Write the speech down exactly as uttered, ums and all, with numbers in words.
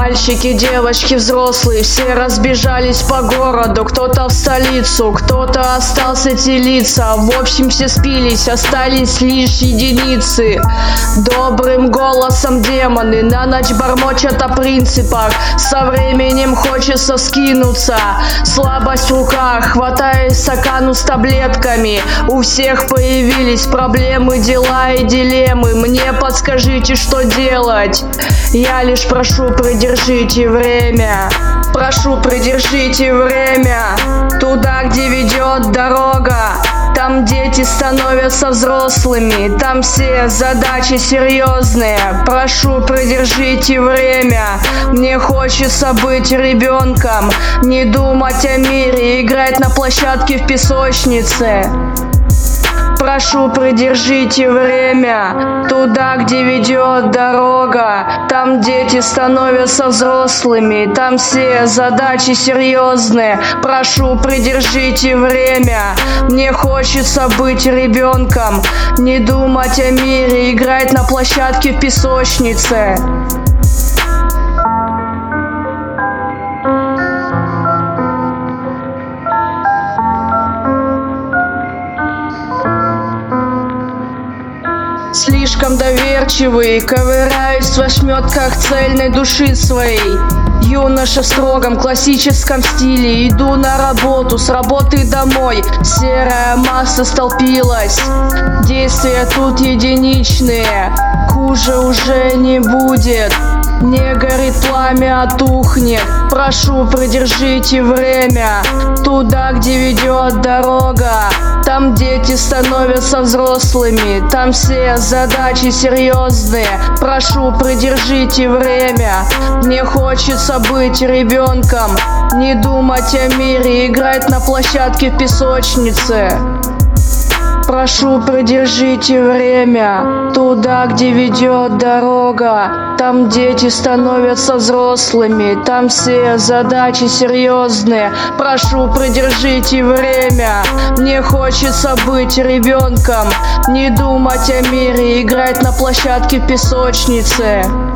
Мальчики, девочки, взрослые, все разбежались по городу. Кто-то в столицу, кто-то остался телиться. В общем, все спились, остались лишь единицы. Добрым голосом демоны на ночь бормочат о принципах. Со временем хочется скинуться. Слабость в руках, хватаю стакану с таблетками. У всех появились проблемы, дела и дилеммы. Мне подскажите, что делать? Я лишь прошу, придержите время. Прошу, придержите время. Туда, где ведет дорога, там дети становятся взрослыми, там все задачи серьезные. Прошу, придержите время. Мне хочется быть ребенком, не думать о мире, играть на площадке в песочнице. Прошу, придержите время. Туда, где ведет дорога, там дети становятся взрослыми, там все задачи серьезные. Прошу, придержите время. Мне хочется быть ребенком, не думать о мире, играть на площадке в песочнице. Слишком доверчивый, ковыряюсь в ошметках цельной души своей. Юноша в строгом классическом стиле, иду на работу, с работы домой. Серая масса столпилась, действия тут единичные. Хуже уже не будет, не горит пламя, а тухнет. Прошу, придержите время. Туда, где ведет дорога, там дети становятся взрослыми, там все задачи серьезные. Прошу, придержите время. Мне хочется быть ребенком, не думать о мире, играть на площадке в песочнице. Прошу, придержите время. Туда, где ведет дорога, там дети становятся взрослыми, там все задачи серьезные. Прошу, придержите время. Мне хочется быть ребенком, не думать о мире, играть на площадке в песочнице.